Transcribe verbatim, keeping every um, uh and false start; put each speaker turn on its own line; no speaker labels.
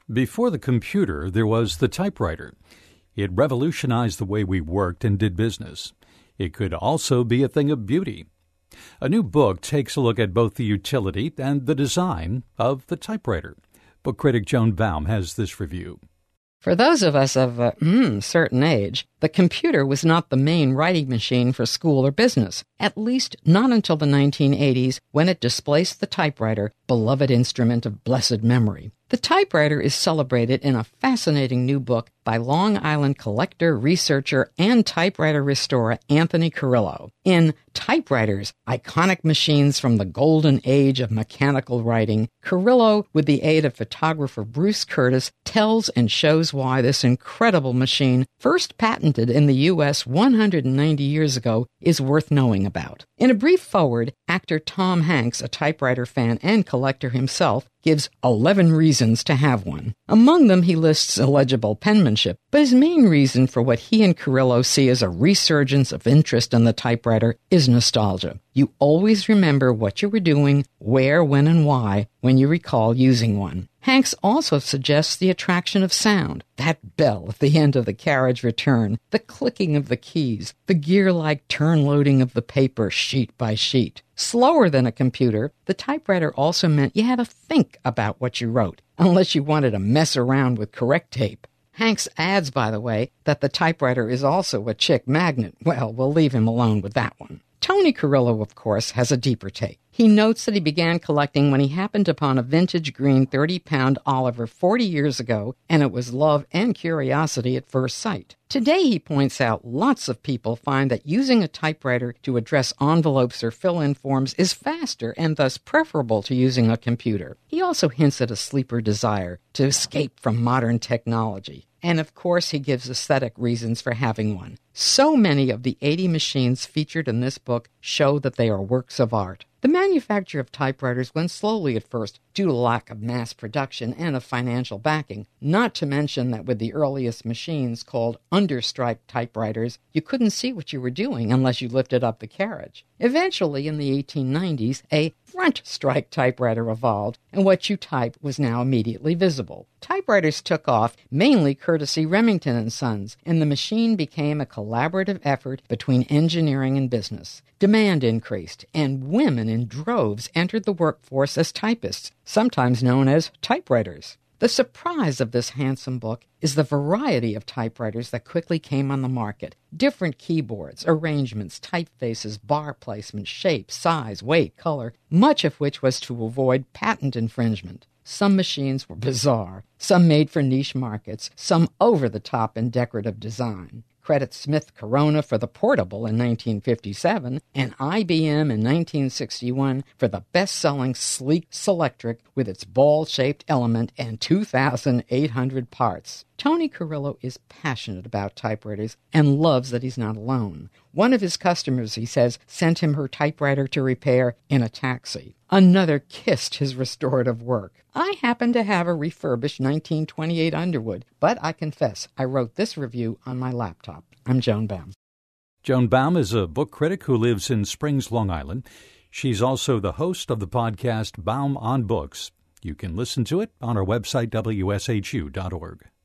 Before the computer, there was the typewriter. It revolutionized the way we worked and did business. It could also be a thing of beauty. A new book takes a look at both the utility and the design of the typewriter. Book critic Joan Baum has this review.
For those of us of a mm, certain age, the computer was not the main writing machine for school or business, at least not until the nineteen eighties, when it displaced the typewriter, beloved instrument of blessed memory. The typewriter is celebrated in a fascinating new book by Long Island collector, researcher, and typewriter restorer Anthony Carrillo. In Typewriters, Iconic Machines from the Golden Age of Mechanical Writing, Carrillo, with the aid of photographer Bruce Curtis, tells and shows why this incredible machine, first patented in the U S one hundred ninety years ago, is worth knowing about. In a brief foreword, actor Tom Hanks, a typewriter fan and collector himself, gives eleven reasons to have one. Among them, he lists illegible penmanship, but his main reason for what he and Carrillo see as a resurgence of interest in the typewriter is nostalgia. You always remember what you were doing, where, when, and why when you recall using one. Hanks also suggests the attraction of sound, that bell at the end of the carriage return, the clicking of the keys, the gear-like turn-loading of the paper sheet by sheet. Slower than a computer, the typewriter also meant you had to think about what you wrote, unless you wanted to mess around with correct tape. Hanks adds, by the way, that the typewriter is also a chick magnet. Well, we'll leave him alone with that one. Tony Carrillo, of course, has a deeper take. He notes that he began collecting when he happened upon a vintage green thirty-pound Oliver forty years ago, and it was love and curiosity at first sight. Today, he points out, lots of people find that using a typewriter to address envelopes or fill-in forms is faster and thus preferable to using a computer. He also hints at a sleeper desire to escape from modern technology. And of course, he gives aesthetic reasons for having one. So many of the eighty machines featured in this book show that they are works of art. The manufacture of typewriters went slowly at first due to lack of mass production and of financial backing, not to mention that with the earliest machines called understrike typewriters, you couldn't see what you were doing unless you lifted up the carriage. Eventually, in the eighteen nineties, a front strike typewriter evolved, and what you typed was now immediately visible. Typewriters took off mainly courtesy Remington and Sons, and the machine became a collaborative effort between engineering and business. Demand increased, and women in droves entered the workforce as typists, sometimes known as typewriters. The surprise of this handsome book is the variety of typewriters that quickly came on the market. Different keyboards, arrangements, typefaces, bar placement, shape, size, weight, color, much of which was to avoid patent infringement. Some machines were bizarre, some made for niche markets, some over-the-top in decorative design. Credit Smith Corona for the portable in nineteen fifty-seven, and I B M in nineteen sixty-one for the best-selling sleek Selectric with its ball-shaped element and two thousand eight hundred parts. Tony Carrillo is passionate about typewriters and loves that he's not alone. One of his customers, he says, sent him her typewriter to repair in a taxi. Another kissed his restorative work. I happen to have a refurbished nineteen twenty-eight Underwood, but I confess I wrote this review on my laptop. I'm Joan Baum.
Joan Baum is a book critic who lives in Springs, Long Island. She's also the host of the podcast Baum on Books. You can listen to it on our website, W S H U dot org.